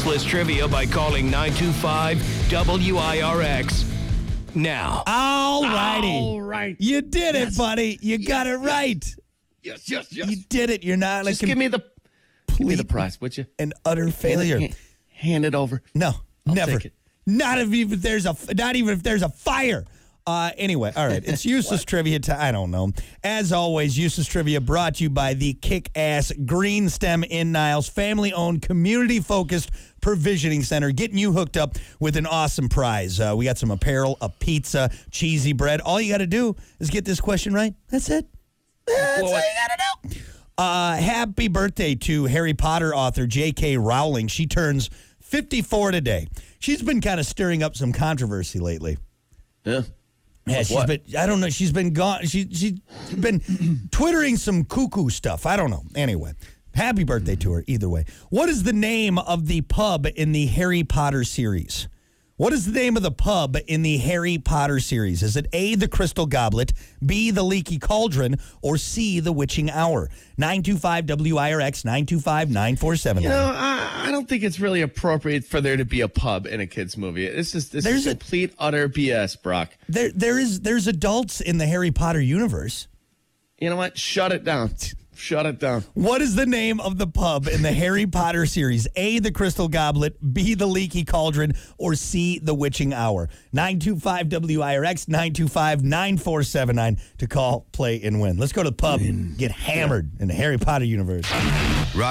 useless trivia by calling 925-WIRX now. All righty. All right. You did it, buddy. You got it right. Yes. You did it. You're not Just give me the prize, would you? an utter failure. Hand it over. No, never. take it. Not even if there's a fire. Anyway, all right. It's useless trivia. I don't know. As always, useless trivia brought to you by the kick-ass Green Stem in Niles, family-owned, community-focused provisioning center, getting you hooked up with an awesome prize. We got some apparel, a pizza, cheesy bread. All you got to do is get this question right. That's it. That's all you got to do. Happy birthday to Harry Potter author J.K. Rowling. She turns 54 today. She's been kind of stirring up some controversy lately. Yeah. Yeah, I don't know. She's been gone. She's been twittering some cuckoo stuff. I don't know. Anyway, happy birthday to her either way. What is the name of the pub in the Harry Potter series? What is the name of the pub in the Harry Potter series? Is it A, the Crystal Goblet, B, the Leaky Cauldron, or C, the Witching Hour? 925-WIRX, 925-9479. You know, I don't think it's really appropriate for there to be a pub in a kid's movie. This is complete, utter BS, Brock. There's adults in the Harry Potter universe. You know what? Shut it down. Shut it down. What is the name of the pub in the Harry Potter series? A, the Crystal Goblet, B, the Leaky Cauldron, or C, the Witching Hour? 925-WIRX, 925-9479 to call, play, and win. Let's go to the pub, get hammered in the Harry Potter universe.